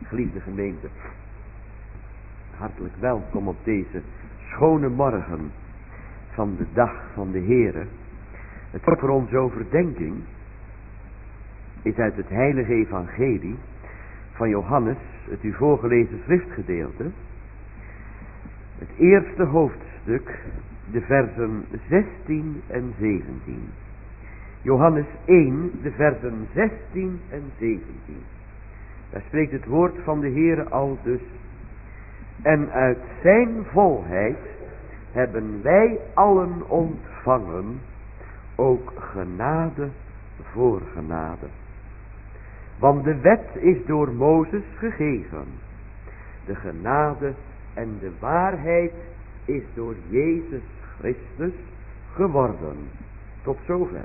Geliefde gemeente, hartelijk welkom op deze schone morgen van de dag van de Heere. Het woord voor onze overdenking is uit het heilige evangelie van Johannes, het u voorgelezen schriftgedeelte. Het eerste hoofdstuk, de versen 16 en 17. Johannes 1, de versen 16 en 17. Daar spreekt het woord van de Heere al dus. En uit zijn volheid hebben wij allen ontvangen, ook genade voor genade. Want de wet is door Mozes gegeven. De genade en de waarheid is door Jezus Christus geworden. Tot zover.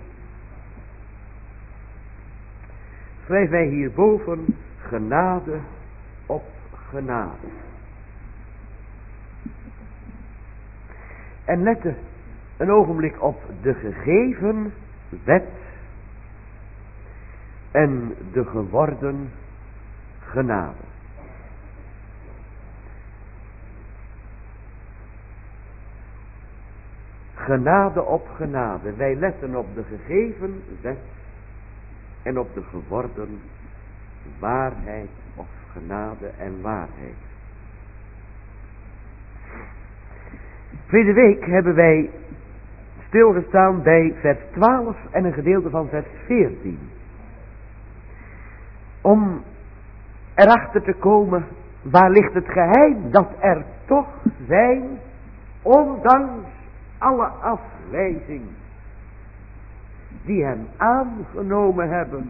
Schrijven wij hierboven genade op genade. En lette een ogenblik op de gegeven wet en de geworden genade. Genade op genade. Wij letten op de gegeven wet en op de geworden waarheid of genade en waarheid. Vorige week hebben wij stilgestaan bij vers 12 en een gedeelte van vers 14. Om erachter te komen, waar ligt het geheim dat er toch zijn, ondanks alle afwijzing, die hem aangenomen hebben,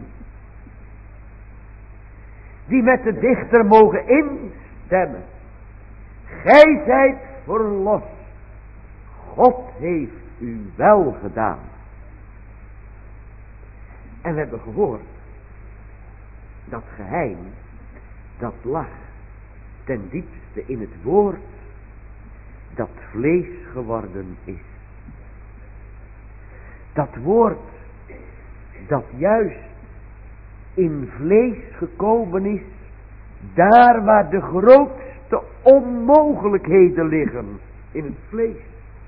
die met de dichter mogen instemmen. Gij zijt verlost. God heeft u wel gedaan. En we hebben gehoord, dat geheim, dat lag ten diepste in het woord, dat vlees geworden is. Dat woord, dat juist in vlees gekomen is, daar waar de grootste onmogelijkheden liggen, in het vlees.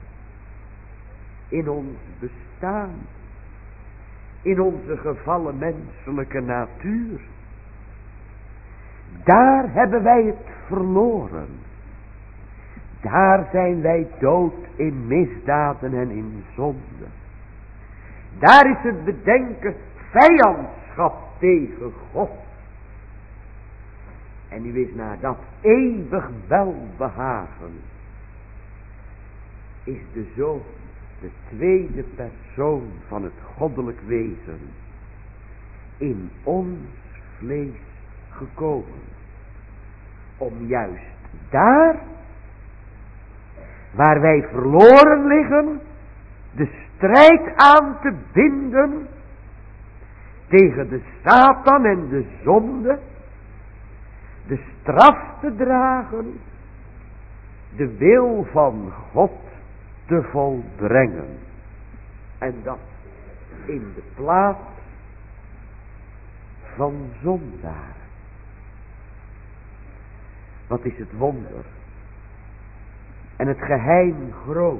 In ons bestaan, in onze gevallen menselijke natuur. Daar hebben wij het verloren. Daar zijn wij dood in misdaden en in zonde. Daar is het bedenken vijandschap tegen God. En u is naar dat eeuwig welbehagen is de Zoon, de tweede persoon van het goddelijk wezen, in ons vlees gekomen. Om juist daar, waar wij verloren liggen, de strijd aan te binden tegen de Satan en de zonde, de straf te dragen, de wil van God te volbrengen. En dat in de plaats van zondaren. Wat is het wonder en het geheim groot,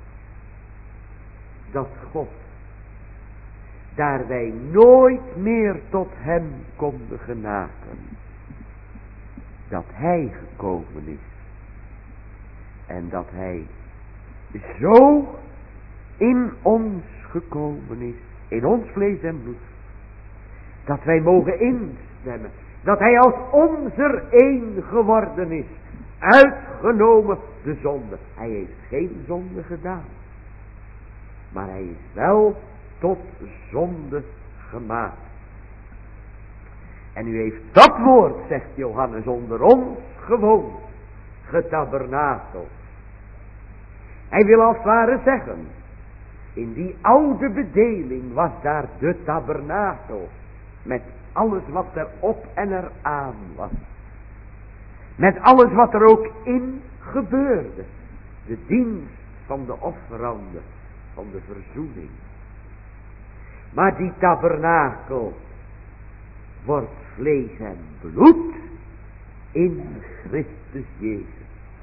dat God, daar wij nooit meer tot hem konden genaken, dat hij gekomen is en dat hij zo in ons gekomen is, in ons vlees en bloed, dat wij mogen instemmen, dat hij als onzer één geworden is, uitgenomen de zonde. Hij heeft geen zonde gedaan, maar hij is wel tot zonde gemaakt. En u heeft dat woord, zegt Johannes, onder ons gewoond, getabernakeld. Hij wil als het ware zeggen, in die oude bedeling was daar de tabernakel, met alles wat er op en er aan was. Met alles wat er ook in gebeurde. De dienst van de offeranden, van de verzoening. Maar die tabernakel wordt vlees en bloed in Christus Jezus.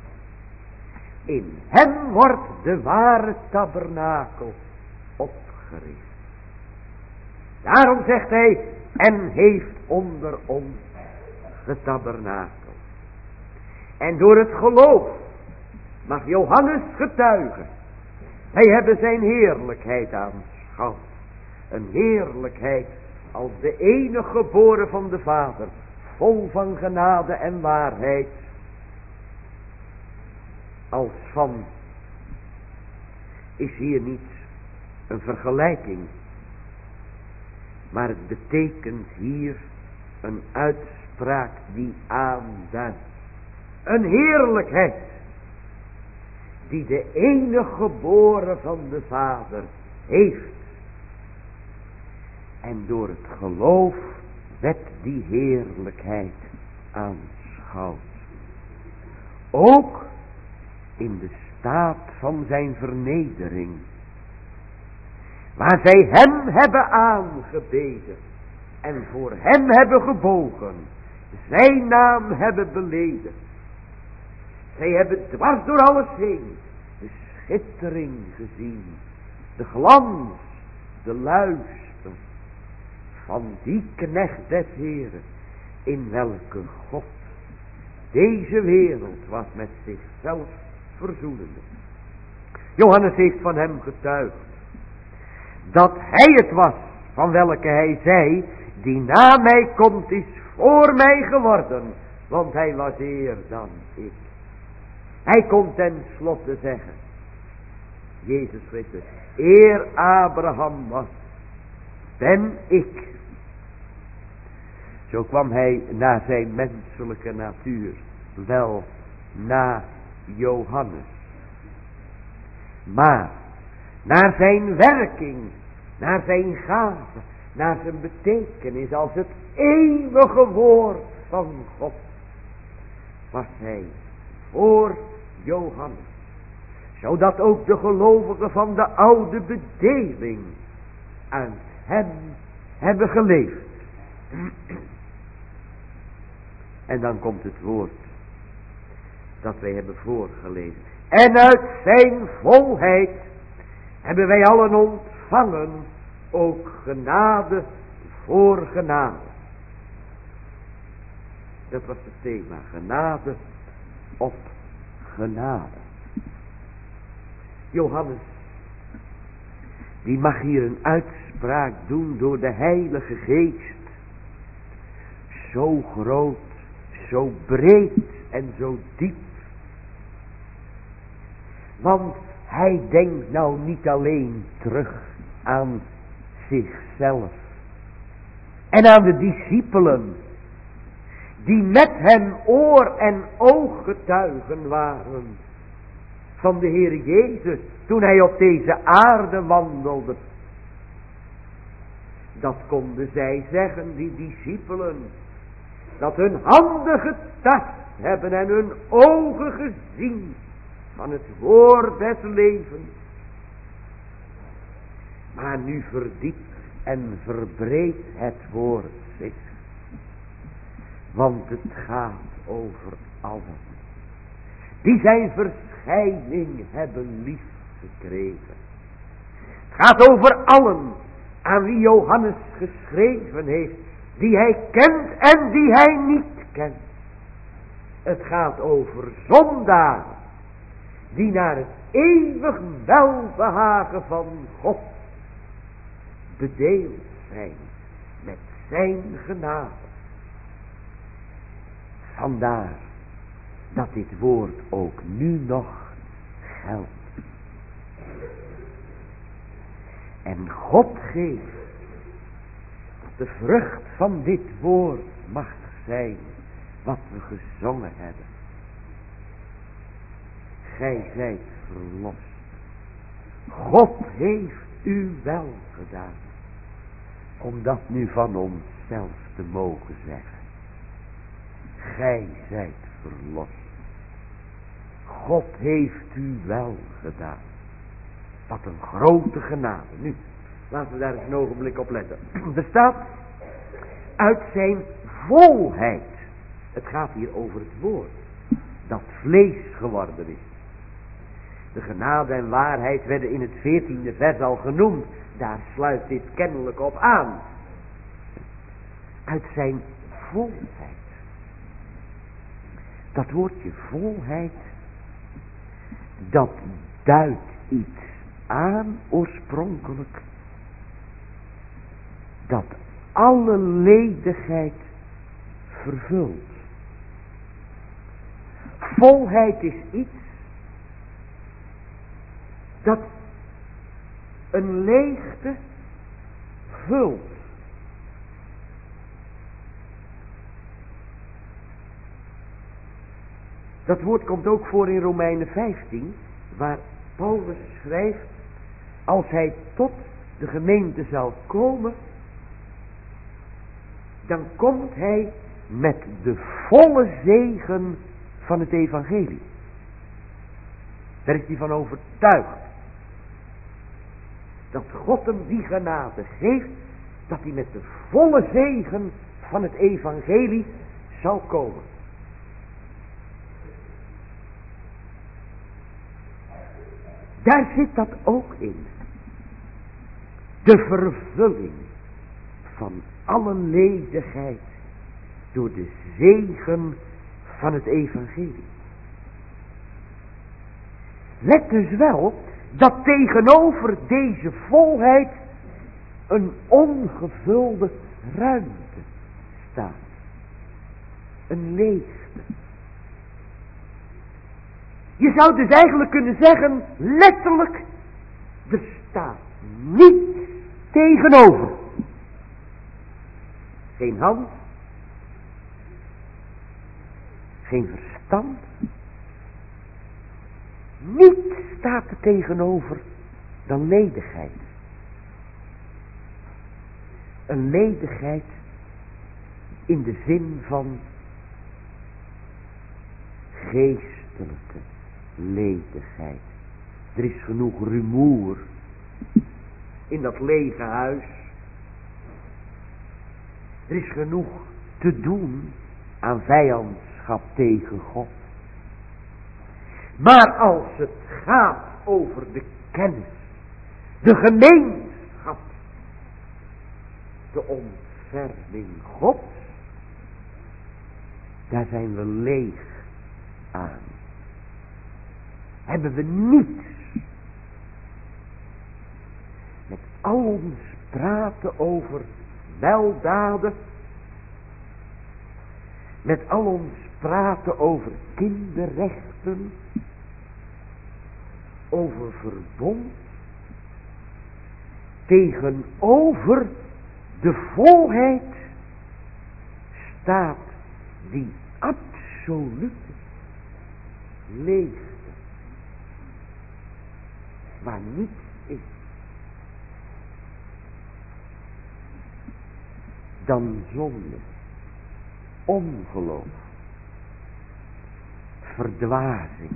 In hem wordt de ware tabernakel opgericht. Daarom zegt hij, en heeft onder ons getabernakeld. En door het geloof mag Johannes getuigen. Wij hebben zijn heerlijkheid aanschouwd. Een heerlijkheid als de enige geboren van de Vader, vol van genade en waarheid. Als van is hier niet een vergelijking, maar het betekent hier een uitspraak die aanduidt. Een heerlijkheid die de enige geboren van de Vader heeft. En door het geloof werd die heerlijkheid aanschouwd. Ook in de staat van zijn vernedering, waar zij hem hebben aangebeden en voor hem hebben gebogen, zijn naam hebben beleden. Zij hebben dwars door alles heen de schittering gezien, de glans, de luister van die knecht des Heren, in welke God deze wereld was met zichzelf verzoenende. Johannes heeft van hem getuigd dat hij het was van welke hij zei, die na mij komt is voor mij geworden, want hij was eer dan ik. Hij kon ten slotte zeggen, Jezus Christus, eer Abraham was, ben ik. Zo kwam hij na zijn menselijke natuur, wel na Johannes. Maar naar zijn werking, naar zijn gave, naar zijn betekenis als het eeuwige woord van God, was hij voor Johannes. Zodat ook de gelovigen van de oude bedeling uit hem hebben geleefd. En dan komt het woord dat wij hebben voorgelezen. En uit zijn volheid hebben wij allen ontvangen ook genade voor genade. Dat was het thema, genade op genade. Johannes, die mag hier een uitspraak doen door de Heilige Geest. Zo groot, zo breed en zo diep. Want hij denkt nou niet alleen terug aan zichzelf en aan de discipelen die met hem oor en ooggetuigen waren van de Heer Jezus toen hij op deze aarde wandelde. Dat konden zij zeggen, die discipelen, dat hun handen getast hebben en hun ogen gezien van het woord des levens. Maar nu verdiept en verbreedt het woord zich. Want het gaat over allen die zijn verschijning hebben lief gekregen. Het gaat over allen aan wie Johannes geschreven heeft, die hij kent en die hij niet kent. Het gaat over zondaren die naar het eeuwig welbehagen van God bedeeld zijn met zijn genade. Vandaar dat dit woord ook nu nog geldt. En God geeft dat de vrucht van dit woord mag zijn wat we gezongen hebben. Gij zijt verlost. God heeft u wel gedaan. Om dat nu van onszelf te mogen zeggen. Gij zijt verlost. God heeft u wel gedaan. Wat een grote genade. Nu, laten we daar eens een ogenblik op letten. Er staat uit zijn volheid. Het gaat hier over het woord, dat vlees geworden is. De genade en waarheid werden in het 14e vers al genoemd. Daar sluit dit kennelijk op aan. Uit zijn volheid. Dat woordje volheid, dat duidt iets aan oorspronkelijk, dat alle ledigheid vervult. Volheid is iets dat een leegte vult. Dat woord komt ook voor in Romeinen 15, waar Paulus schrijft, als hij tot de gemeente zal komen, dan komt hij met de volle zegen van het evangelie. Daar is hij van overtuigd. Dat God hem die genade geeft, dat hij met de volle zegen van het evangelie zal komen. Daar zit dat ook in. De vervulling van alle ledigheid door de zegen van het evangelie. Let dus wel dat tegenover deze volheid een ongevulde ruimte staat. Een leegte. Je zou dus eigenlijk kunnen zeggen, letterlijk, er staat niets tegenover. Geen hand, geen verstand. Niets staat er tegenover dan ledigheid. Een ledigheid in de zin van geestelijke ledigheid. Er is genoeg rumoer in dat lege huis. Er is genoeg te doen aan vijandschap tegen God. Maar als het gaat over de kennis, de gemeenschap, de ontferming Gods, daar zijn we leeg aan. Hebben we niets. Met al ons praten over weldaden, met al ons praten over kinderrechten, over verbond, tegenover de volheid staat die absolute leegte, waar niets is dan zonde, ongeloof, verdwazing,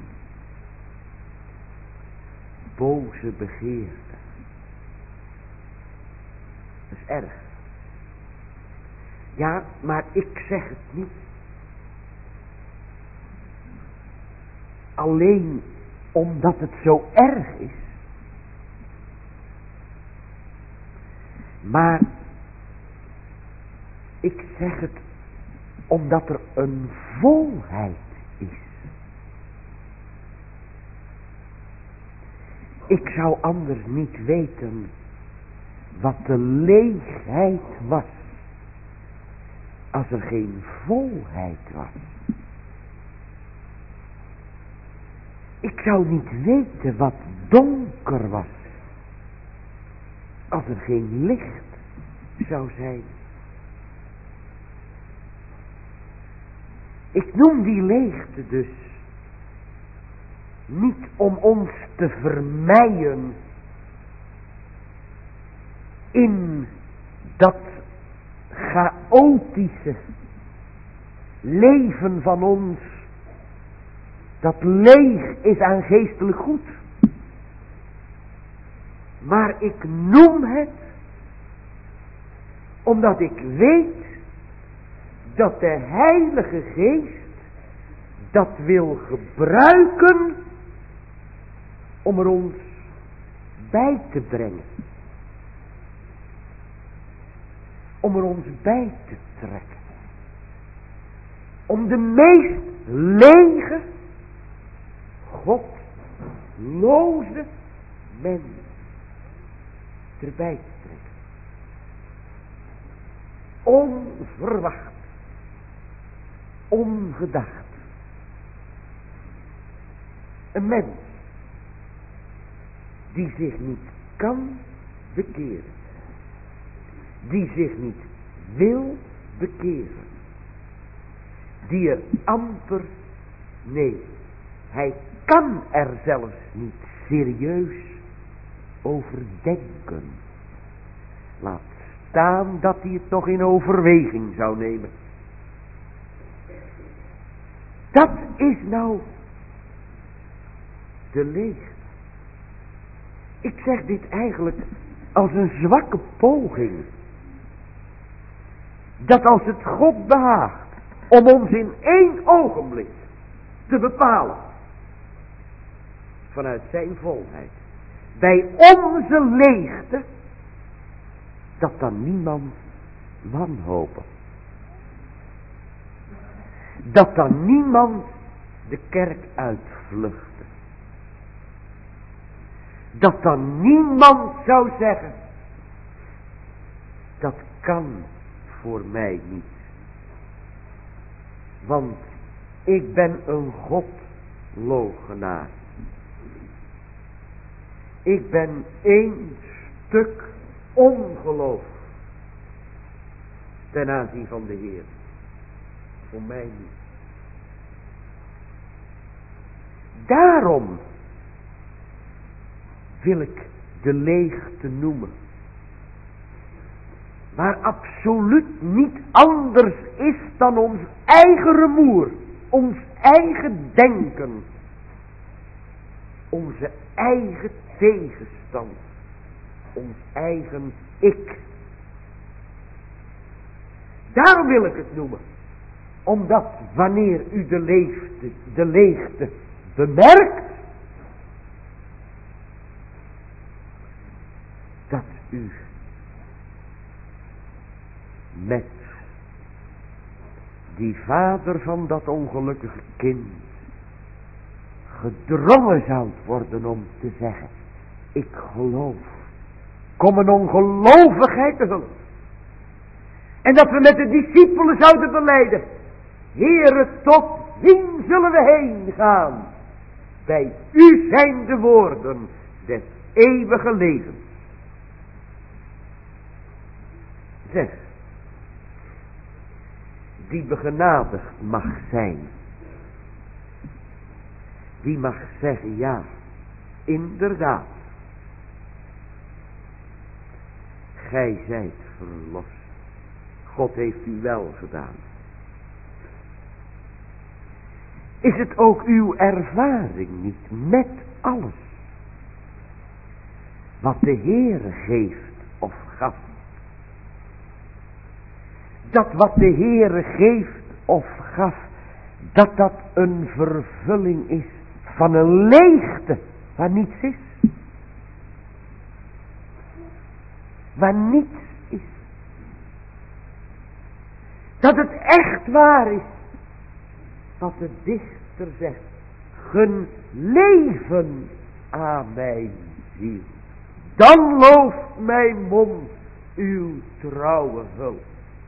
boze begeerte. Dat is erg. Ja, maar ik zeg het niet alleen omdat het zo erg is, maar ik zeg het omdat er een volheid is. Ik zou anders niet weten wat de leegheid was als er geen volheid was. Ik zou niet weten wat donker was als er geen licht zou zijn. Ik noem die leegte dus niet om ons te vermeien in dat chaotische leven van ons, dat leeg is aan geestelijk goed. Maar ik noem het omdat ik weet dat de Heilige Geest dat wil gebruiken om er ons bij te brengen. Om er ons bij te trekken. Om de meest lege, godloze mens erbij te trekken. Onverwacht. Ongedacht. Een mens die zich niet kan bekeren. Die zich niet wil bekeren. Die er amper, nee, hij kan er zelfs niet serieus over denken. Laat staan dat hij het nog in overweging zou nemen. Dat is nou de leegte. Ik zeg dit eigenlijk als een zwakke poging. Dat als het God behaagt om ons in 1 ogenblik te bepalen, vanuit zijn volheid, bij onze leegte, dat dan niemand wanhopen. Dat dan niemand de kerk uitvluchten. Dat dan niemand zou zeggen, dat kan voor mij niet. Want ik ben een godloochenaar. Ik ben 1 stuk ongeloof ten aanzien van de Heer. Voor mij niet. Daarom wil ik de leegte noemen. Maar absoluut niet anders is dan ons eigen rumoer. Ons eigen denken. Onze eigen tegenstand. Ons eigen ik. Daarom wil ik het noemen. Omdat wanneer u de leegte bemerkt, dat u met die vader van dat ongelukkige kind gedrongen zou worden om te zeggen, ik geloof. Kom een ongelovigheid te hulp. En dat we met de discipelen zouden belijden, Heere, tot wien zullen we heen gaan? Bij u zijn de woorden des eeuwige levens. Zeg, die begenadigd mag zijn, die mag zeggen, ja, inderdaad, gij zijt verlost. God heeft u wel gedaan. Is het ook uw ervaring niet met alles wat de Heere geeft of gaf? Dat wat de Heere geeft of gaf, dat dat een vervulling is van een leegte waar niets is. Waar niets is. Dat het echt waar is wat de dichter zegt. Gun leven aan mijn ziel. Dan looft mijn mond uw trouwe hulp.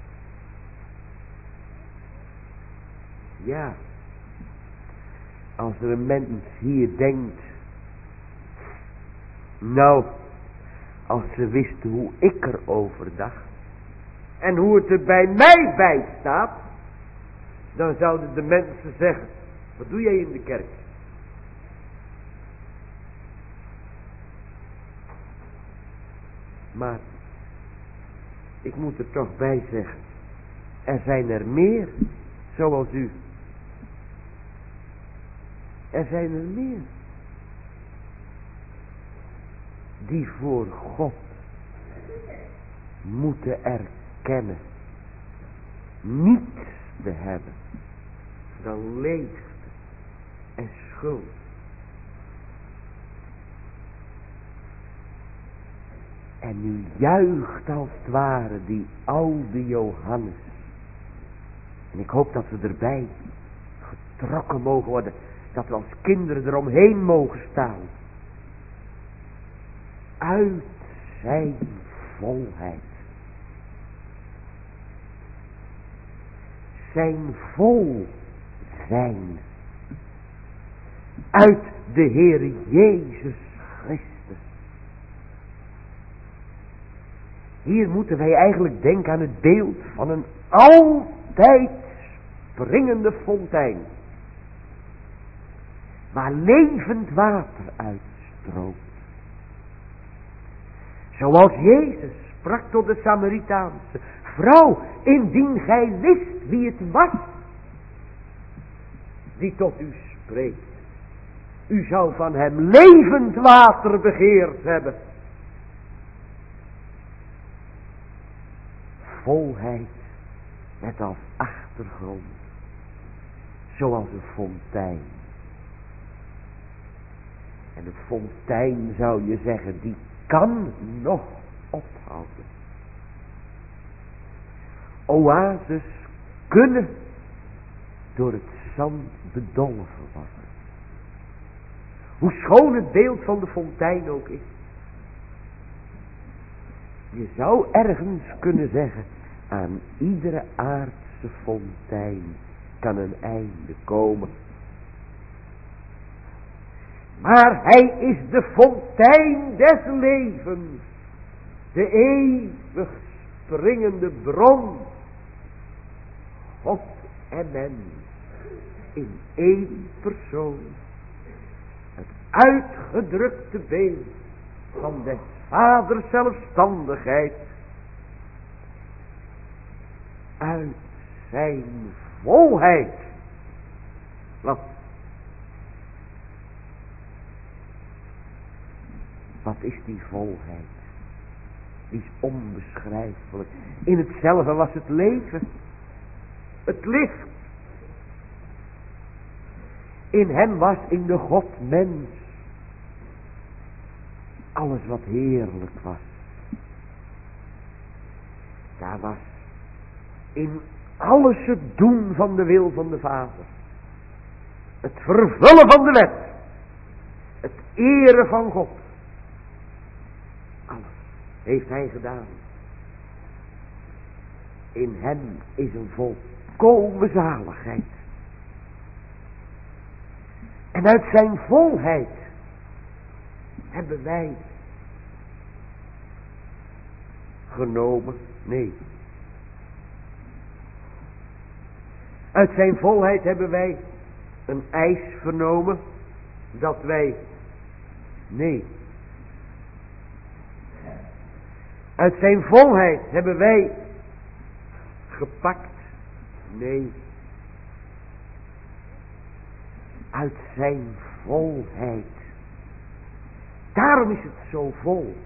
Ja, als er een mens hier denkt, nou, als ze wisten hoe ik erover dacht en hoe het er bij mij bij staat, dan zouden de mensen zeggen, wat doe jij in de kerk? Maar ik moet er toch bij zeggen, er zijn er meer zoals u. Er zijn er meer die voor God moeten erkennen niets te hebben dan leegte en schuld. En nu juicht als het ware die oude Johannes. En ik hoop dat we erbij getrokken mogen worden. Dat we als kinderen eromheen mogen staan. Uit zijn volheid. Zijn vol zijn. Uit de Heere Jezus Christus. Hier moeten wij eigenlijk denken aan het beeld van een altijd springende fontein. Waar levend water uitstroomt. Zoals Jezus sprak tot de Samaritaanse: vrouw, indien gij wist wie het was die tot u spreekt, u zou van hem levend water begeerd hebben. Volheid met als achtergrond, zoals een fontein. En een fontein, zou je zeggen, die kan nog ophouden. Oases kunnen door het zand bedolven worden. Hoe schoon het beeld van de fontein ook is. Je zou ergens kunnen zeggen, aan iedere aardse fontein kan een einde komen. Maar hij is de fontein des levens. De eeuwig springende bron. God en mens in één persoon. Het uitgedrukte beeld van des Vaders zelfstandigheid. Uit zijn volheid. Wat is die volheid? Die is onbeschrijfelijk. In hetzelfde was het leven. Het licht. In hem was in de God mens alles wat heerlijk was. Daar was in alles het doen van de wil van de Vader. Het vervullen van de wet. Het eren van God. Alles heeft hij gedaan. In hem is een volkomen zaligheid. En uit zijn volheid hebben wij genomen. Nee. Uit zijn volheid hebben wij een eis vernomen dat wij. Nee. Uit zijn volheid hebben wij gepakt. Nee. Uit zijn volheid. Daarom is het zo vol.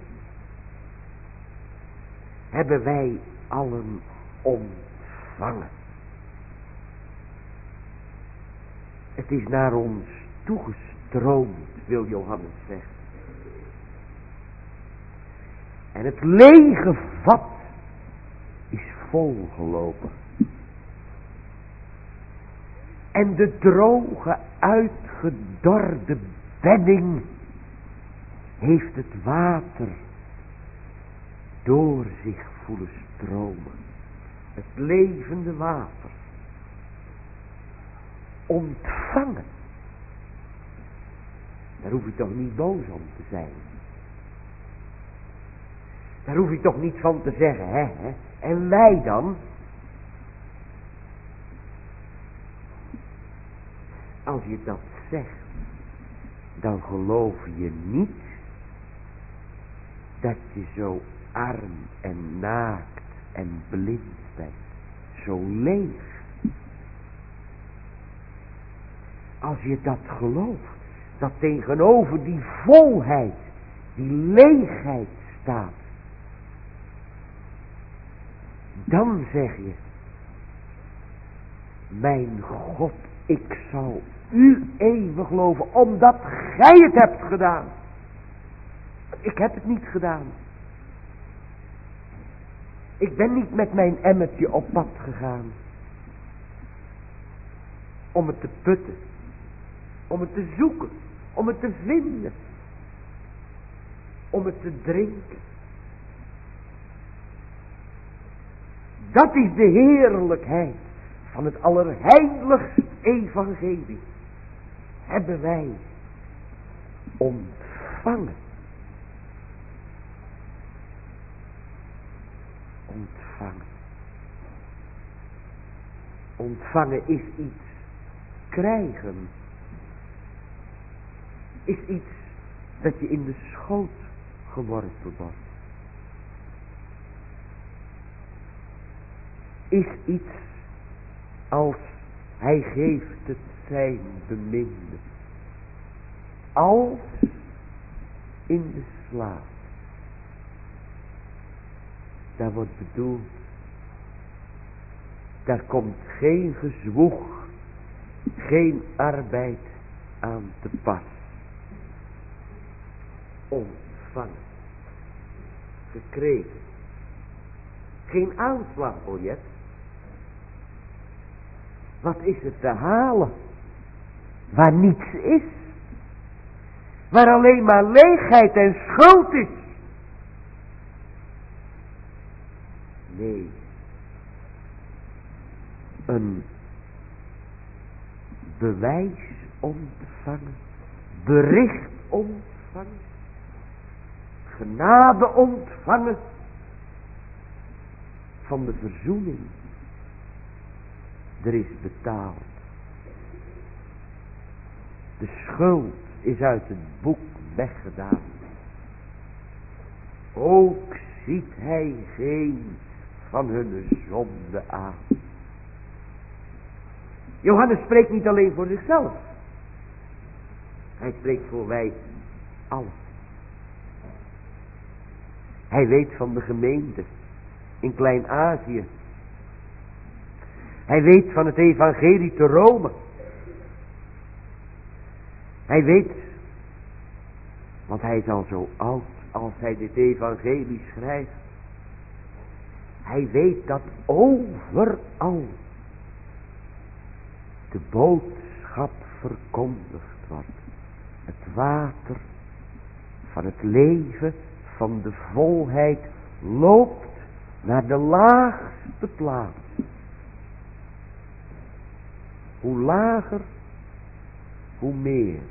Hebben wij allen ontvangen. Het is naar ons toegestroomd, wil Johannes zeggen. En het lege vat is volgelopen. En de droge, uitgedorde bedding heeft het water door zich voelen stromen. Het levende water. Ontvangen. Daar hoef je toch niet boos om te zijn. Daar hoef je toch niet van te zeggen, hè? En wij dan? Als je dat zegt, dan geloof je niet dat je zo arm en naakt en blind bent. Zo leeg. Als je dat gelooft, dat tegenover die volheid, die leegheid staat. Dan zeg je, mijn God, ik zal u eeuwig loven, omdat gij het hebt gedaan. Ik heb het niet gedaan. Ik ben niet met mijn emmertje op pad gegaan om het te putten, om het te zoeken, om het te vinden, om het te drinken. Dat is de heerlijkheid van het allerheiligste evangelie. Hebben wij ontvangen. Ontvangen. Ontvangen is iets krijgen. Is iets dat je in de schoot geworpen wordt. Is iets als hij geeft het zijn beminde. Als in de slaap. Daar wordt bedoeld. Daar komt geen gezwoeg, geen arbeid aan te pas. Ontvangen. Gekregen. Geen aanslagbiljet. Wat is er te halen? Waar niets is. Waar alleen maar leegheid en schuld is. Nee. Een bewijs ontvangen. Bericht ontvangen. Genade ontvangen. Van de verzoening. Er is betaald. De schuld is uit het boek weggedaan. Ook ziet hij geen van hun zonde aan. Johannes spreekt niet alleen voor zichzelf. Hij spreekt voor wij allen. Hij weet van de gemeente in Klein-Azië. Hij weet van het evangelie te Rome. Hij weet, want hij is al zo oud als hij dit evangelie schrijft. Hij weet dat overal de boodschap verkondigd wordt. Het water van het leven, van de volheid, loopt naar de laagste plaats. Hoe lager, hoe meer.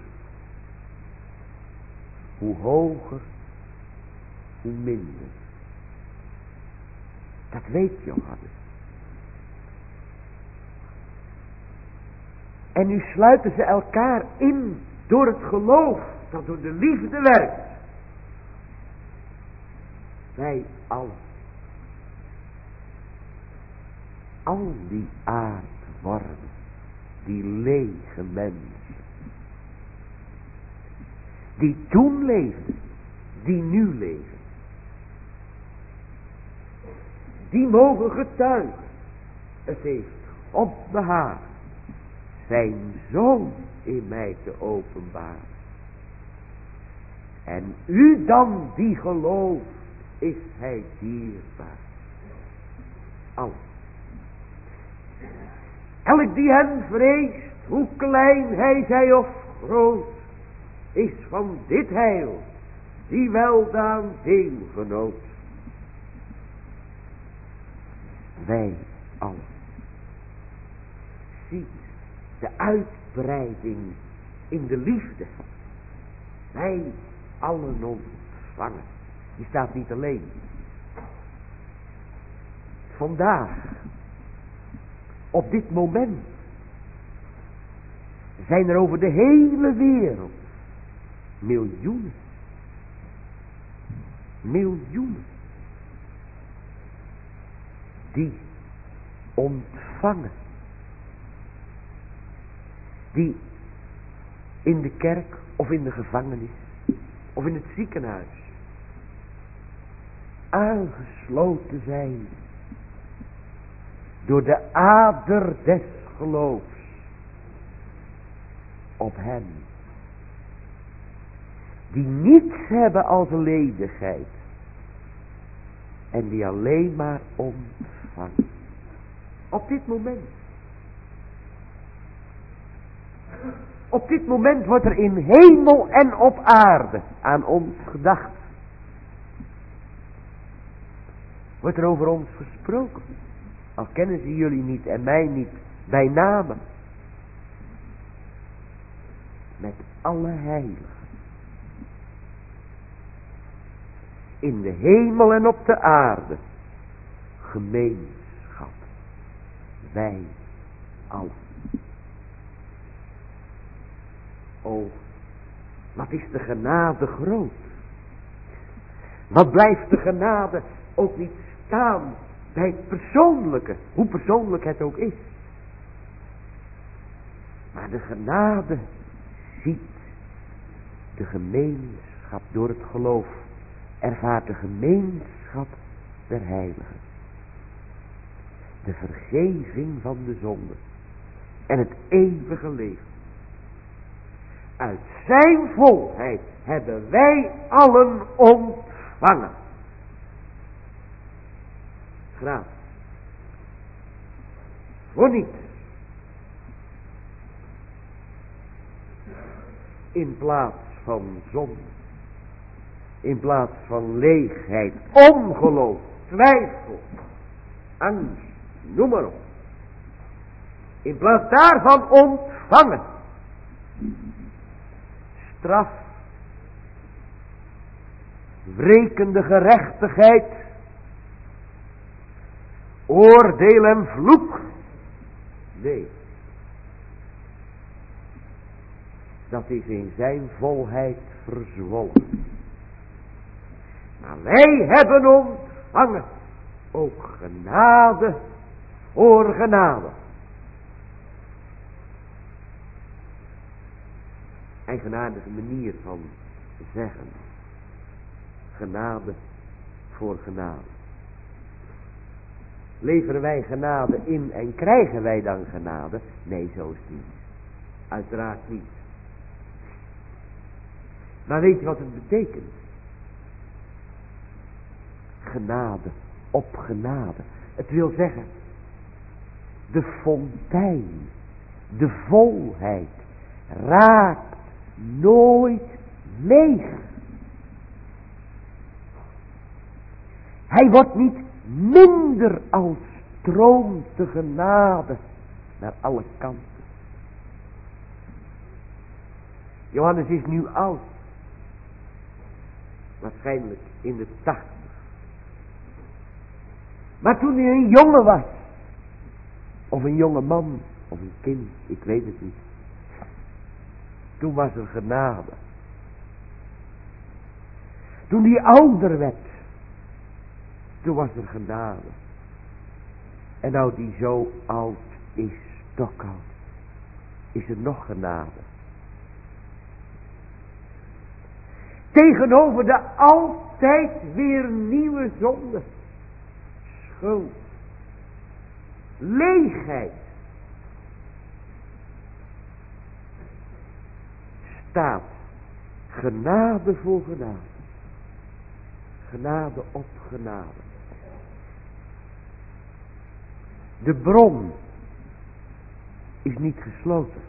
Hoe hoger, hoe minder. Dat weet Johannes. En nu sluiten ze elkaar in door het geloof dat door de liefde werkt. Wij allen. Al die aardwormen, die lege mensen. Die toen leefden, die nu leven. Die mogen getuigen. Het heeft God behaagd zijn zoon in mij te openbaren. En u dan die gelooft, is hij dierbaar. Al. Elk die hem vreest, hoe klein hij zij of groot, is van dit heil die weldaan deelgenoot. Wij allen. Ziet de uitbreiding in de liefde. Wij allen ontvangen. Die staat niet alleen. Vandaag, op dit moment, zijn er over de hele wereld miljoenen. Miljoenen. Die ontvangen. Die in de kerk of in de gevangenis of in het ziekenhuis aangesloten zijn door de ader des geloofs op hem. Die niets hebben als ledigheid. En die alleen maar ontvangen. Op dit moment. Op dit moment wordt er in hemel en op aarde aan ons gedacht. Wordt er over ons gesproken. Al kennen ze jullie niet en mij niet bij name. Met alle heiligen. In de hemel en op de aarde. Gemeenschap. Wij allen. O, wat is de genade groot. Wat blijft de genade ook niet staan bij het persoonlijke. Hoe persoonlijk het ook is. Maar de genade ziet de gemeenschap door het geloof. Ervaart de gemeenschap der heiligen. De vergeving van de zonde. En het eeuwige leven. Uit zijn volheid hebben wij allen ontvangen. Graag. Voor niet. In plaats van zonde. In plaats van leegheid, ongeloof, twijfel, angst, noem maar op. In plaats daarvan ontvangen. Straf, wrekende gerechtigheid, oordeel en vloek. Nee. Dat is in zijn volheid verzwolgen. Maar wij hebben ontvangen ook genade voor genade. Eigenaardige manier van zeggen. Genade voor genade. Leveren wij genade in en krijgen wij dan genade? Nee, zo is het niet. Uiteraard niet. Maar weet je wat het betekent? Genade op genade. Het wil zeggen, de fontein, de volheid, raakt nooit leeg. Hij wordt niet minder als stroomt de genade naar alle kanten. Johannes is nu oud. Waarschijnlijk in de 80. Maar toen hij een jongen was. Of een jonge man. Of een kind. Ik weet het niet. Toen was er genade. Toen hij ouder werd. Toen was er genade. En nou die zo oud is. Stokoud. Is er nog genade. Tegenover de altijd weer nieuwe zonde. Schuld. Leegheid. Staat genade voor genade. Genade op genade. De bron is niet gesloten.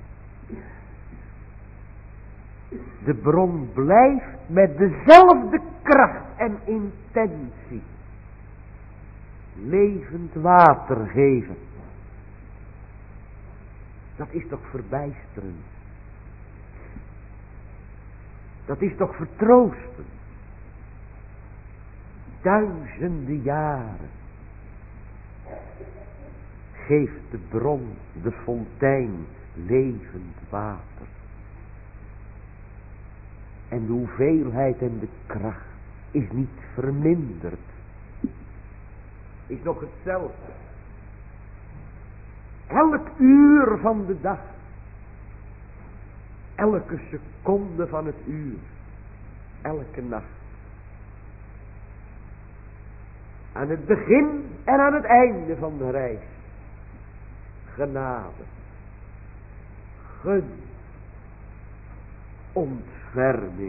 De bron blijft met dezelfde kracht en intentie levend water geven. Dat is toch verbijsterend. Dat is toch vertroostend. Duizenden jaren geeft de bron, de fontein, levend water. En de hoeveelheid en de kracht is niet verminderd. Is nog hetzelfde. Elk uur van de dag. Elke seconde van het uur. Elke nacht. Aan het begin en aan het einde van de reis. genade, gunst, ontferming.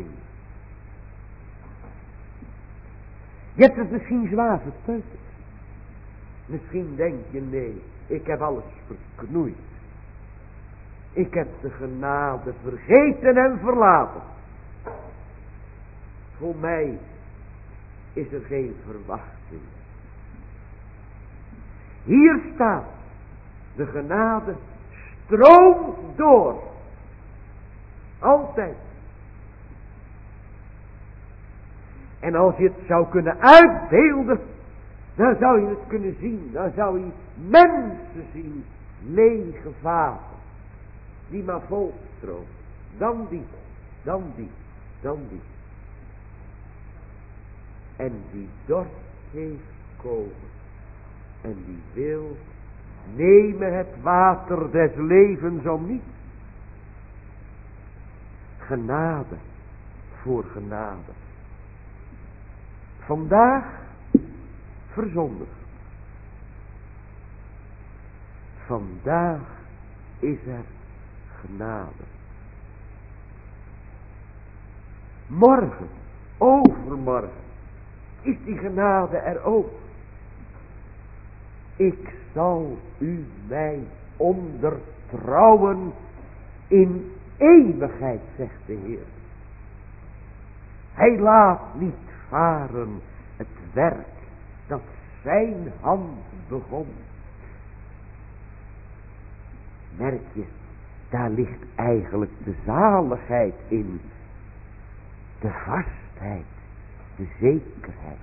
Je hebt het misschien zwaar verpeuterd. Misschien denk je, nee, ik heb alles verknoeid. Ik heb de genade vergeten en verlaten. Voor mij is er geen verwachting. Hier staat, de genade stroomt door. Altijd. En als je het zou kunnen uitbeelden, dan zou je het kunnen zien. Dan zou je mensen zien, lege vaten, die maar volstromen. Dan die, dan die, dan die. En die dorst heeft komen. En die wil nemen het water des levens om niet. Genade voor genade. Vandaag verzondigd. Vandaag is er genade. Morgen, overmorgen, is die genade er ook. Ik zal u mij ondertrouwen in eeuwigheid, zegt de Heer. Hij laat niet varen het werk dat zijn hand begon. Merk je, daar ligt eigenlijk de zaligheid in. De vastheid, de zekerheid.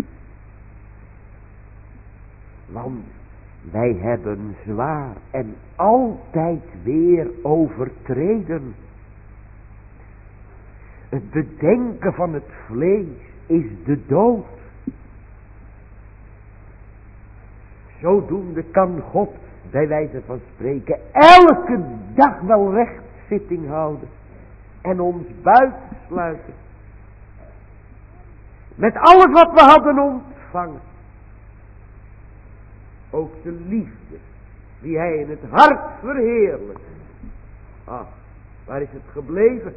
Want wij hebben zwaar en altijd weer overtreden. Het bedenken van het vlees is de dood. Zodoende kan God, bij wijze van spreken, elke dag wel rechtszitting houden. En ons buitensluiten. Met alles wat we hadden ontvangen. Ook de liefde die hij in het hart verheerlijkt. Ach, waar is het gebleven?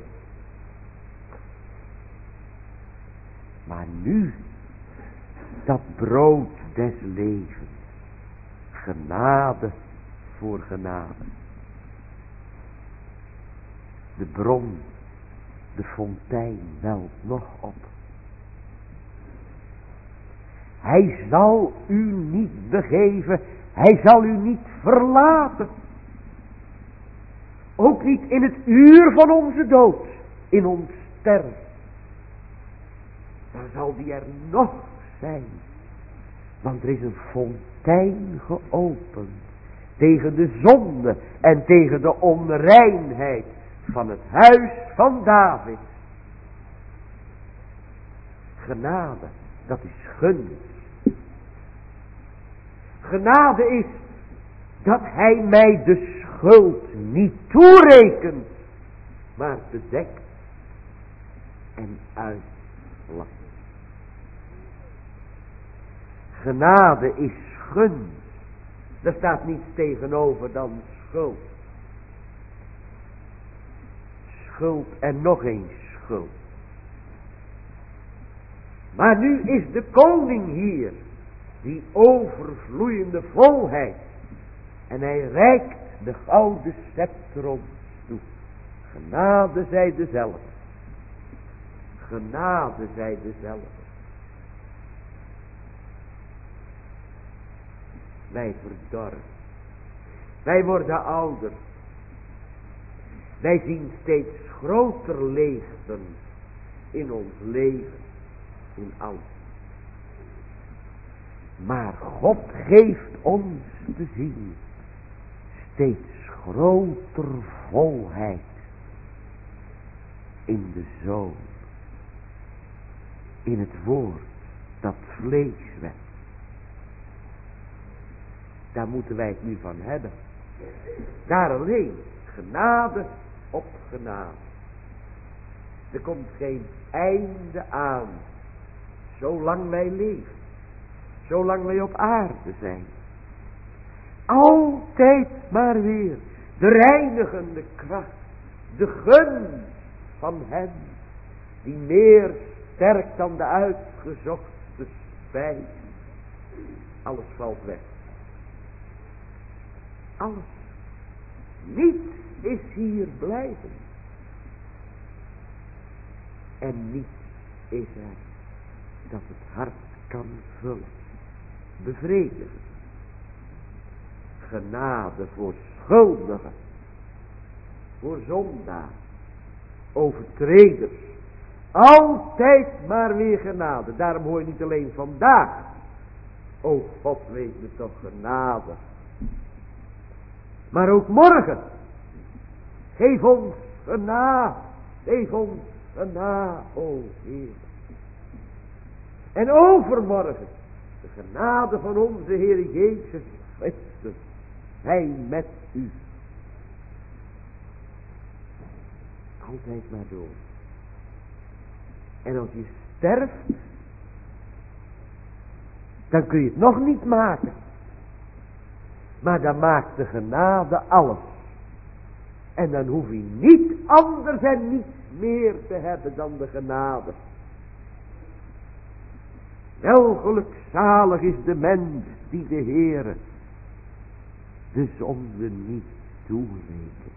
Maar nu, dat brood des levens. Genade voor genade. De bron, de fontein welt nog op. Hij zal u niet begeven. Hij zal u niet verlaten. Ook niet in het uur van onze dood. In ons sterven. Dan zal die er nog zijn. Want er is een fontein geopend. Tegen de zonde en tegen de onreinheid van het huis van David. Genade, dat is gunst. Genade is dat hij mij de schuld niet toerekent, maar bedekt en uitlacht. Genade is gunst. Er staat niets tegenover dan schuld. Schuld en nog eens schuld. Maar nu is de koning hier. Die overvloeiende volheid. En hij reikt de gouden scepter ons toe. Genade zij dezelfde. Genade zij dezelfde. Wij verdorren. Wij worden ouder. Wij zien steeds groter leegten in ons leven. In alles. Maar God geeft ons te zien steeds groter volheid in de Zoon. In het woord dat vlees werd. Daar moeten wij het nu van hebben. Daar alleen genade op genade. Er komt geen einde aan. Zolang wij leven. Zolang wij op aarde zijn. Altijd maar weer de reinigende kracht, de gun van hem die meer sterkt dan de uitgezochte spijs. Alles valt weg. Alles. Niets is hier blijven. En niets is er dat het hart kan vullen, bevredigen. Genade voor schuldigen, voor zondaar, overtreders. Altijd maar weer genade. Daarom hoor je niet alleen vandaag: o God, wees me toch genade. Maar ook morgen. Geef ons genade. Geef ons genade, o Heer. En overmorgen de genade van onze Heer Jezus Christus. Hij met u. Altijd maar door. En als je sterft, dan kun je het nog niet maken. Maar dan maakt de genade alles. En dan hoef je niet anders en niets meer te hebben dan de genade. Wel gelukzalig is de mens die de Heere de zonde niet toerekent.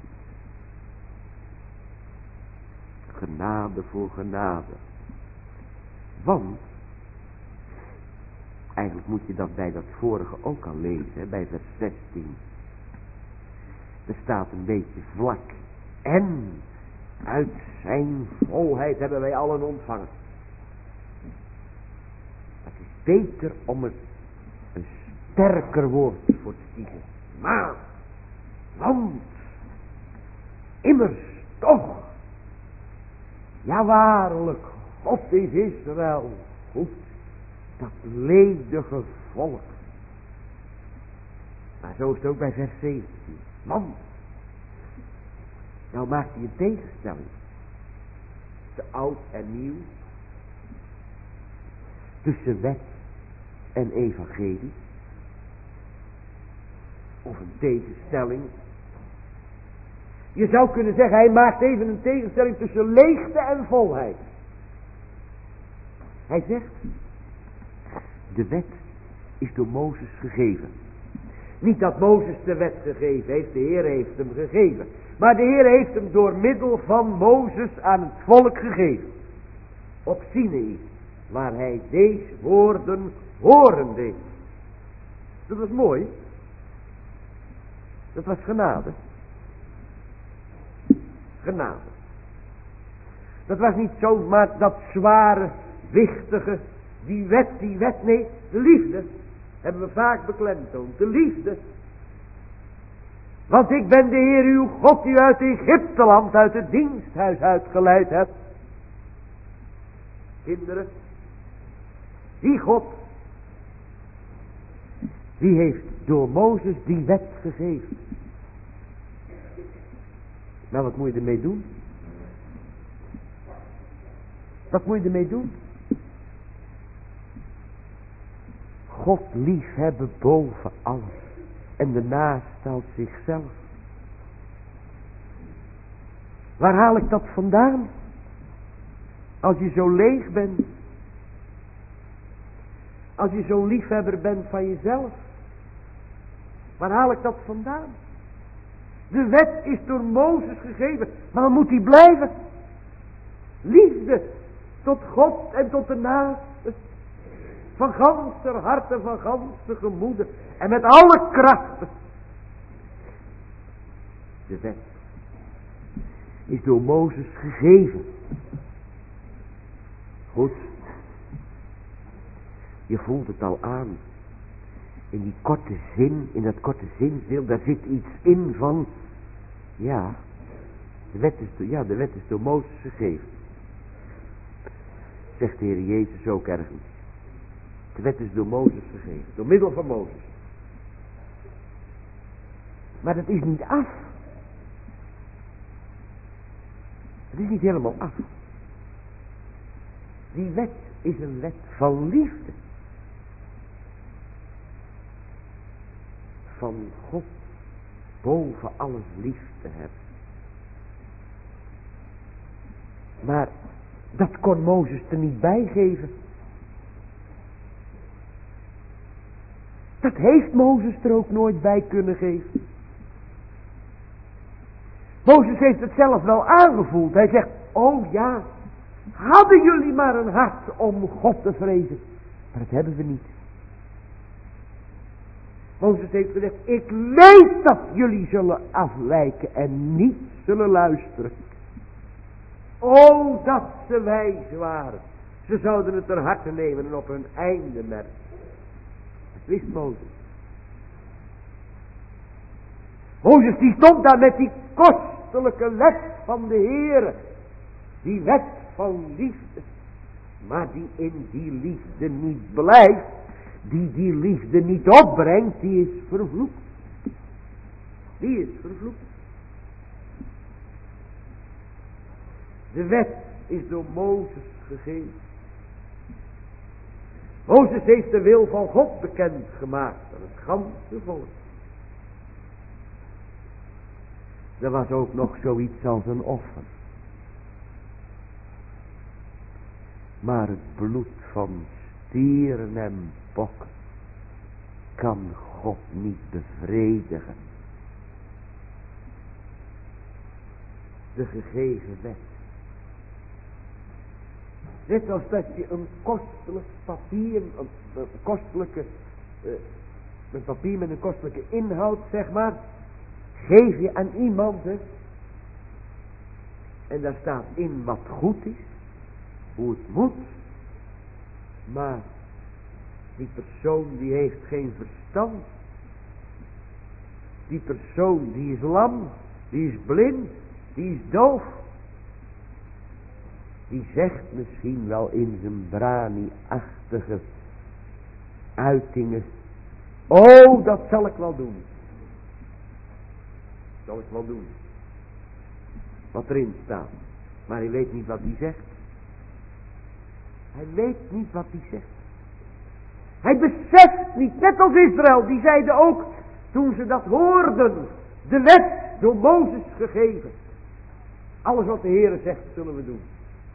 Genade voor genade. Want, eigenlijk moet je dat bij dat vorige ook al lezen, hè, bij vers 16. Er staat een beetje vlak. En uit zijn volheid hebben wij allen ontvangen. Het is beter om het een sterker woord voor te kiezen. Maar, want, immers toch, ja waarlijk, God is Israël goed, dat ledige volk. Maar zo is het ook bij vers 17. Want, nou maakt hij een tegenstelling. Te oud en nieuw. Tussen wet en evangelie. Of een tegenstelling. Je zou kunnen zeggen, hij maakt even een tegenstelling tussen leegte en volheid. Hij zegt, de wet is door Mozes gegeven. Niet dat Mozes de wet gegeven heeft, de Heer heeft hem gegeven. Maar de Heer heeft hem door middel van Mozes aan het volk gegeven. Op Sinaï, waar hij deze woorden horen deed. Dat was mooi. Dat was genade. Genade. Dat was niet zomaar dat zware, wichtige, die wet, nee, de liefde. Hebben we vaak beklemtoond, de liefde. Want ik ben de Heer uw God die u uit Egypteland, uit het diensthuis uitgeleid hebt. Kinderen, die God, die heeft door Mozes die wet gegeven. Nou, wat moet je ermee doen? Wat moet je ermee doen? God liefhebben boven alles. En de naaste als zichzelf. Waar haal ik dat vandaan? Als je zo leeg bent. Als je zo'n liefhebber bent van jezelf. Waar haal ik dat vandaan? De wet is door Mozes gegeven. Maar dan moet die blijven. Liefde tot God en tot de naaste. Van ganser hart en van ganse gemoede. En met alle krachten. De wet is door Mozes gegeven. Goed. Je voelt het al aan. In die korte zin, in dat korte zinsdeel, daar zit iets in van, ja, de wet is door Mozes gegeven. Zegt de Heer Jezus ook ergens. De wet is door Mozes gegeven, door middel van Mozes. Maar dat is niet af. Het is niet helemaal af. Die wet is een wet van liefde. van God boven alles lief te hebben. Maar dat kon Mozes er niet bijgeven. Dat heeft Mozes er ook nooit bij kunnen geven. Mozes heeft het zelf wel aangevoeld. Hij zegt, oh ja, hadden jullie maar een hart om God te vrezen. Maar dat hebben we niet. Mozes heeft gezegd, ik weet dat jullie zullen afwijken en niet zullen luisteren. Oh, dat ze wijs waren. Ze zouden het ter harte nemen en op hun einde merken. Dat wist Mozes. Mozes die stond daar met die kostelijke wet van de Heere. Die wet van liefde. Maar die in die liefde niet blijft. Die liefde niet opbrengt. Die is vervloekt. Die is vervloekt. De wet is door Mozes gegeven. Mozes heeft de wil van God bekend gemaakt aan het ganse volk. Er was ook nog zoiets als een offer. Maar het bloed van stieren en bokken kan God niet bevredigen. De gegeven wet. Net als dat je een kostelijk papier, een papier met een kostelijke inhoud, zeg maar, geef je aan iemand, hè, en daar staat in wat goed is, hoe het moet, maar die persoon die heeft geen verstand. Die persoon die is lam, die is blind, die is doof. Die zegt misschien wel in zijn brani-achtige uitingen, oh, dat zal ik wel doen. Zal ik wel doen. Wat erin staat. Maar hij weet niet wat hij zegt. Hij weet niet wat hij zegt. Hij beseft niet, net als Israël, die zeiden ook, toen ze dat hoorden, de wet door Mozes gegeven. Alles wat de Heere zegt, zullen we doen.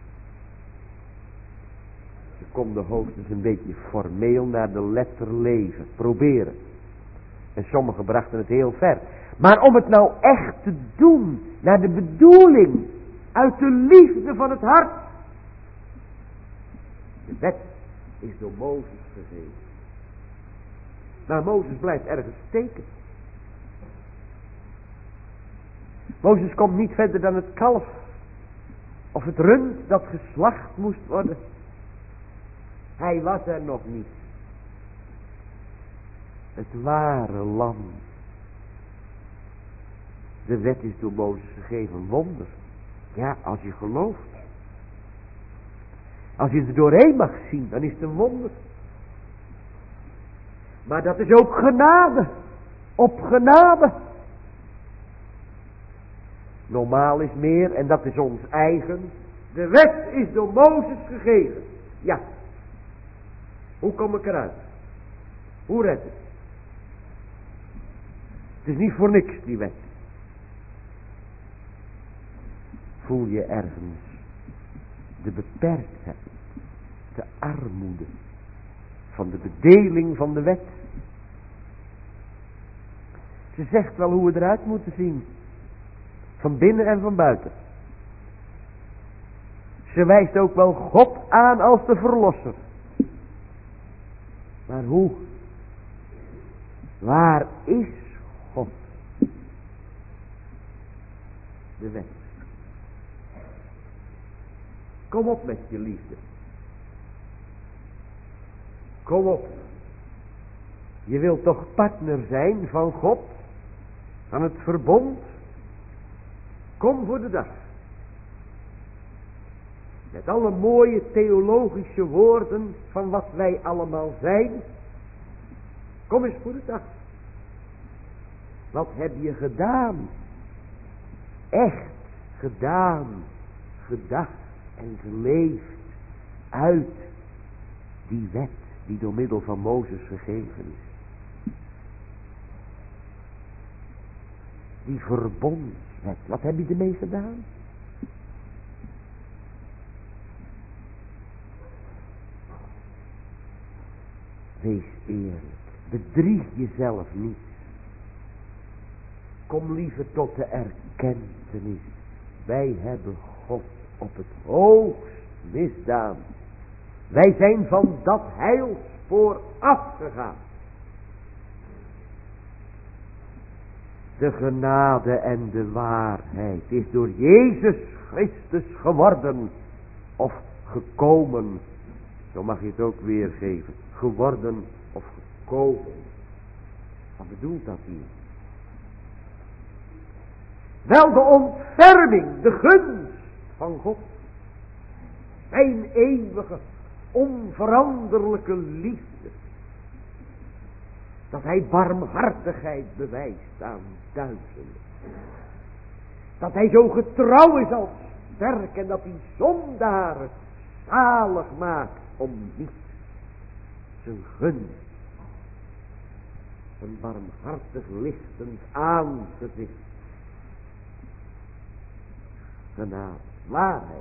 Ze konden hoogstens een beetje formeel naar de letter leven, proberen. En sommigen brachten het heel ver. Maar om het nou echt te doen, naar de bedoeling, uit de liefde van het hart. De wet is door Mozes gegeven. Maar Mozes blijft ergens steken. Mozes komt niet verder dan het kalf. Of het rund dat geslacht moest worden. Hij was er nog niet. Het ware lam. De wet is door Mozes gegeven wonder. Ja, als je gelooft. Als je er doorheen mag zien, dan is het een wonder. Maar dat is ook genade. Op genade. Normaal is meer, en dat is ons eigen. De wet is door Mozes gegeven. Ja. Hoe kom ik eruit? Hoe red ik? Het is niet voor niks, die wet. Voel je ergens de beperktheid, de armoede van de bedeling van de wet? Ze zegt wel hoe we eruit moeten zien. Van binnen en van buiten. Ze wijst ook wel God aan als de verlosser. Maar hoe? Waar is God? De wet. Kom op met je liefde. Kom op. Je wilt toch partner zijn van God? Van het verbond? Kom voor de dag. Met alle mooie theologische woorden van wat wij allemaal zijn. Kom eens voor de dag. Wat heb je gedaan? Echt gedaan, gedacht en geleefd uit die wet die door middel van Mozes gegeven is. Die verbondswet. Wat heb je ermee gedaan? Wees eerlijk. Bedrieg jezelf niet. Kom liever tot de erkentenis. Wij hebben God op het hoogst misdaan. Wij zijn van dat heilspoor afgegaan. De genade en de waarheid is door Jezus Christus geworden. Of gekomen. Zo mag je het ook weergeven. Geworden of gekomen. Wat bedoelt dat hier? Wel de ontferming, de gunst van God. Zijn eeuwige, onveranderlijke liefde. Dat hij barmhartigheid bewijst aan duizenden. Dat hij zo getrouw is als sterk en dat hij zondaren zalig maakt om niets. Zijn gunst. Een barmhartig lichtend aangezicht. Genade, waarheid.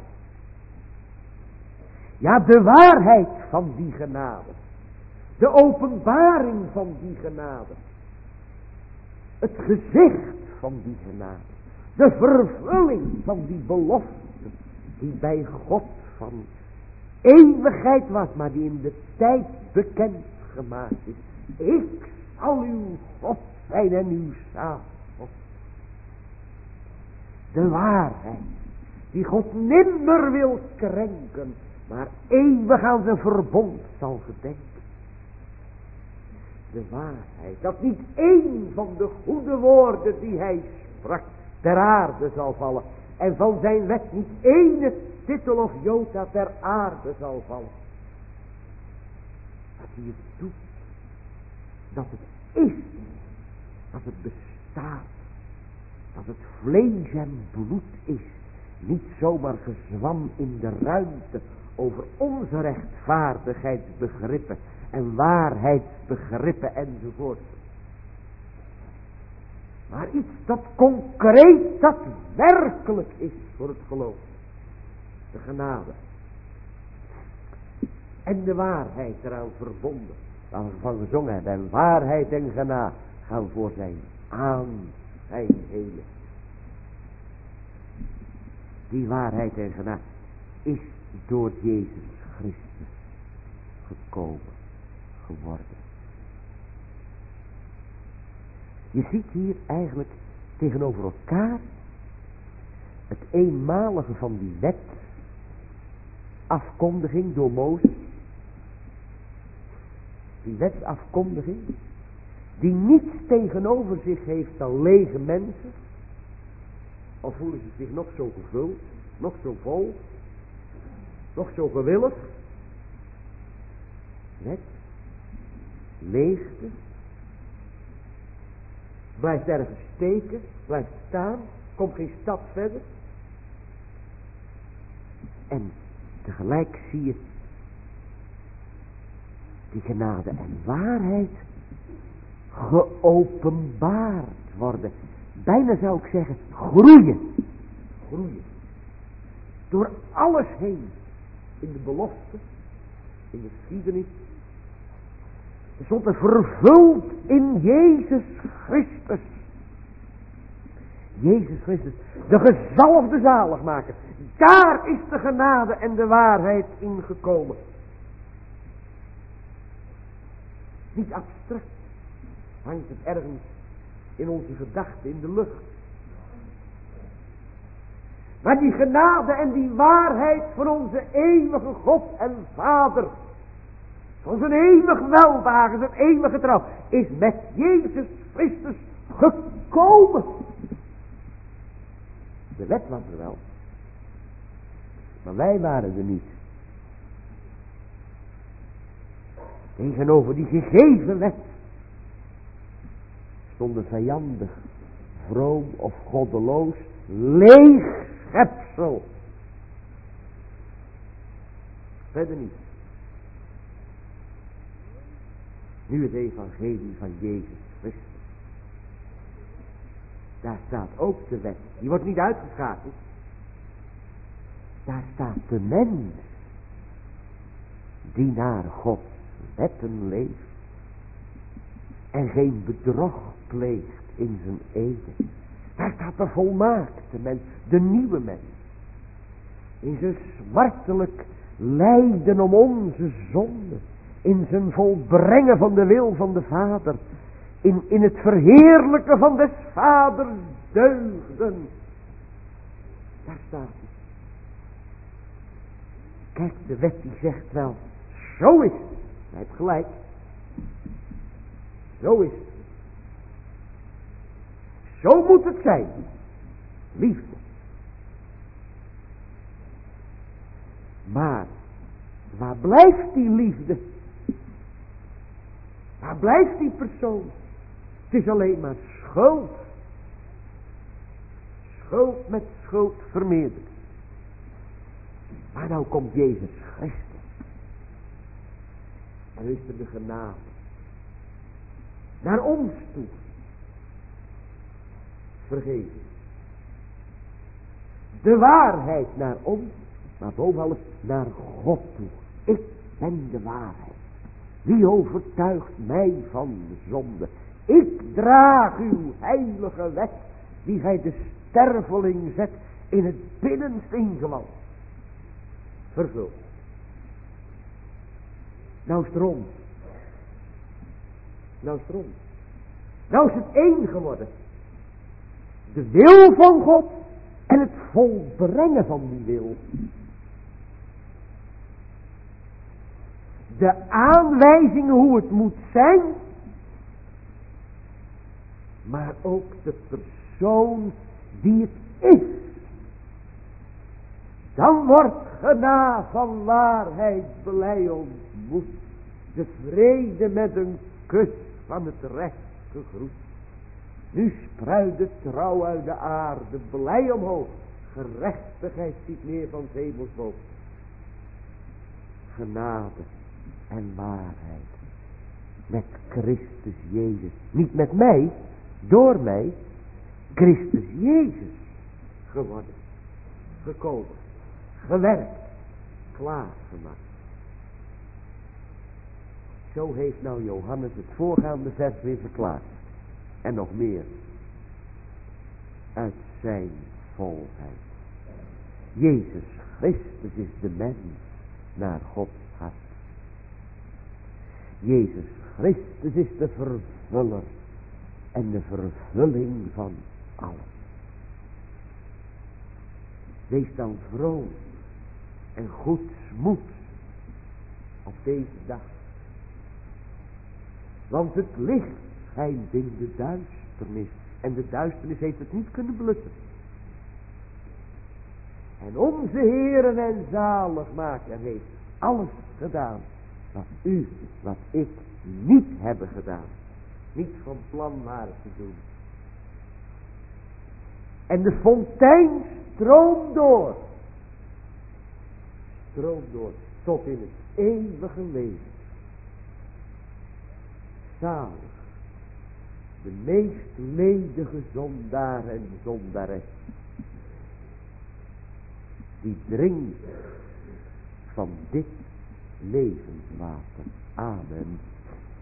Ja, de waarheid van die genade. De openbaring van die genade. Het gezicht van die genade. De vervulling van die belofte. Die bij God van eeuwigheid was, maar die in de tijd bekend gemaakt is. Ik zal uw God zijn en uw zaadgod. De waarheid. Die God nimmer wil krenken. Maar eeuwig aan zijn verbond zal gedenken. De waarheid. Dat niet één van de goede woorden die hij sprak ter aarde zal vallen. En van zijn wet niet ene titel of jota ter aarde zal vallen. Dat hij het doet. Dat het is. Dat het bestaat. Dat het vlees en bloed is. Niet zomaar gezwam in de ruimte over onze rechtvaardigheidsbegrippen en waarheidsbegrippen enzovoort. Maar iets dat concreet, dat werkelijk is voor het geloof. De genade. En de waarheid eraan verbonden. Waar we van gezongen hebben. En waarheid en genade gaan voor zijn aanschijnheden. Die waarheid en genade is door Jezus Christus gekomen, geworden. Je ziet hier eigenlijk tegenover elkaar het eenmalige van die wet, afkondiging door Mozes. Die wetsafkondiging, die niets tegenover zich heeft dan lege mensen. Of voelen ze zich nog zo gevuld, nog zo vol, nog zo gewillig. Wet, leegte, blijft ergens steken, blijft staan, komt geen stap verder. En tegelijk zie je die genade en waarheid geopenbaard worden. Bijna zou ik zeggen, groeien. Groeien. Door alles heen. In de belofte. In de geschiedenis. Tenslotte vervuld in Jezus Christus. Jezus Christus. De gezalfde zaligmaker. Daar is de genade en de waarheid ingekomen. Niet abstract. Hangt het ergens in onze gedachten, in de lucht. Maar die genade en die waarheid van onze eeuwige God en Vader, van zijn eeuwig welbehagen, zijn eeuwige trouw, is met Jezus Christus gekomen. De wet was er wel, maar wij waren er niet. Tegenover die gegeven wet stond een vijandig, vroom of goddeloos, leeg schepsel. Verder niet. Nu het evangelie van Jezus Christus. Daar staat ook de wet. Die wordt niet uitgeschakeld. Daar staat de mens. Die naar Gods wetten leeft. En geen bedrog pleegt in zijn eden. Daar staat de volmaakte mens. De nieuwe mens. In zijn smartelijk lijden om onze zonde. In zijn volbrengen van de wil van de Vader. In het verheerlijken van des Vaders deugden. Daar staat het. Kijk, de wet die zegt wel, zo is het. Hij heeft gelijk. Zo is het. Zo moet het zijn. Liefde. Maar, waar blijft die liefde? Waar blijft die persoon? Het is alleen maar schuld. Schuld met schuld vermeerderd. Maar nou komt Jezus Christus. En is er de genade. Naar ons toe. Vergeven. De waarheid naar ons. Maar boven alles naar God toe. Ik ben de waarheid. Wie overtuigt mij van de zonde? Ik draag uw heilige wet. Die gij de sterveling zet in het binnenste ingewand. Vervuld. Nou is het rond. Nou is het rond. Nou is het één geworden. De wil van God en het volbrengen van die wil. De aanwijzingen hoe het moet zijn. Maar ook de persoon die het is. Dan wordt genade van waarheid blij ontmoet. De vrede met een kus van het recht gegroet. Nu spruit de trouw uit de aarde blij omhoog. Gerechtigheid ziet neer van 's hemels boven. Genade en waarheid. Met Christus Jezus. Niet met mij, door mij. Christus Jezus geworden. Gekomen. Gewerkt. Klaargemaakt. Zo heeft nou Johannes het voorgaande vers weer verklaard. En nog meer. Uit zijn volheid. Jezus Christus is de mens naar Gods hart. Jezus Christus is de vervuller en de vervulling van alles. Wees dan vroom en goedsmoed op deze dag. Want het licht schijnt in de duisternis. En de duisternis heeft het niet kunnen blussen. En onze Heere en Zaligmaker heeft alles gedaan. Wat u, wat ik niet hebben gedaan. Niet van plan waren te doen. En de fontein stroomt door. Stroomt door tot in het eeuwige leven. Zalig. De meest ledige zondaar en zondares. Die drinkt van dit levenswater. Amen.